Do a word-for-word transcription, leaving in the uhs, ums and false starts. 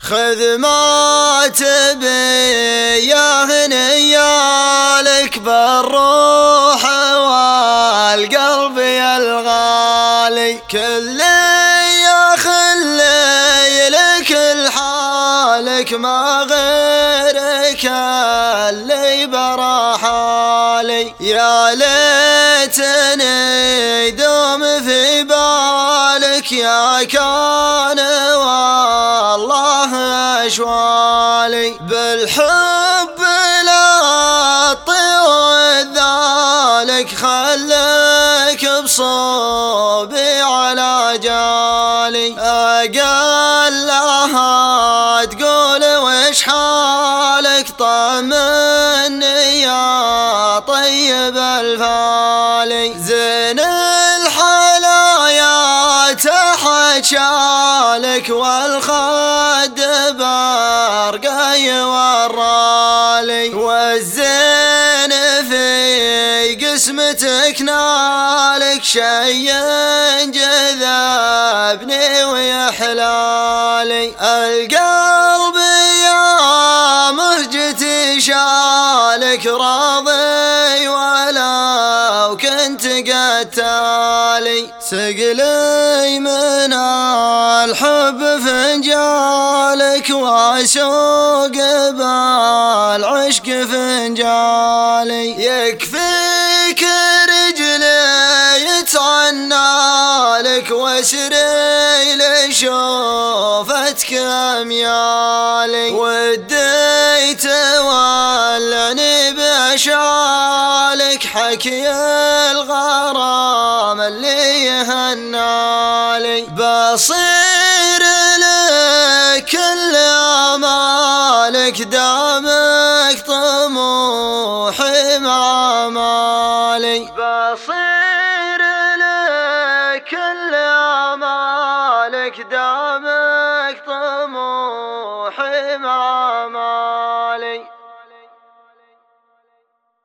خذ ما تبي يا هنيالك بالروح والقلب يا الغالي، كل يا خلي لك لحالك ما غيرك اللي براحالي. يا ليتني دوم في بالك يا كان والله أشوالي، بالحب لا طير ذلك خليك بصوبي على جالي. أقل لها تقول وش حالك طمني يا طيب الفالي، زين الحلايا تحشالك والخد برقي ورالي، والزين في قسمتك نالك شي جذبني ويحلالي. القلب يا مهجتي شالك راضي ولو كنت قتالي، سقلي من الحب فنجالك واسوق بالعشق فنجالي. يكفيك رجلي يتعنالك واسري لشوفتك اميالي، ودي تولعني باشالك حكي الغرام اللي يهنالي. بصير لك كل امالك دامك طموحي مع مالي، بصير لك كل امالك دامك طموحي مع مالي.